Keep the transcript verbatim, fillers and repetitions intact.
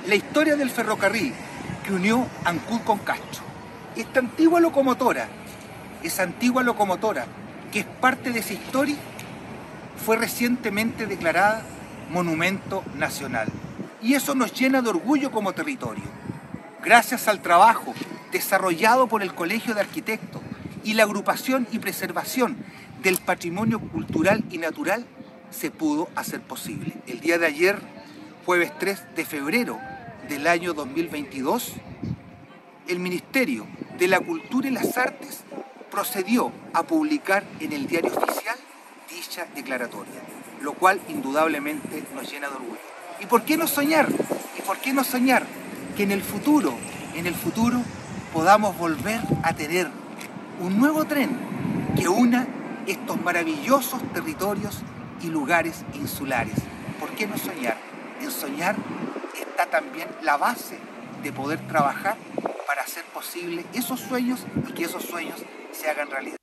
la historia del ferrocarril que unió Ancud con Castro. Esta antigua locomotora, esa antigua locomotora que es parte de esa historia, fue recientemente declarada Monumento Nacional. Y eso nos llena de orgullo como territorio. Gracias al trabajo desarrollado por el Colegio de Arquitectos y la agrupación y preservación del patrimonio cultural y natural, se pudo hacer posible. El día de ayer, jueves tres de febrero del año dos mil veintidós, el Ministerio de la Cultura y las Artes procedió a publicar en el diario oficial dicha declaratoria, lo cual indudablemente nos llena de orgullo. ¿Y por qué no soñar? ¿Y por qué no soñar que en el futuro, en el futuro podamos volver a tener un nuevo tren que una estos maravillosos territorios y lugares insulares? ¿Por qué no soñar? En soñar está también la base de poder trabajar para hacer posible esos sueños y que esos sueños se hagan realidad.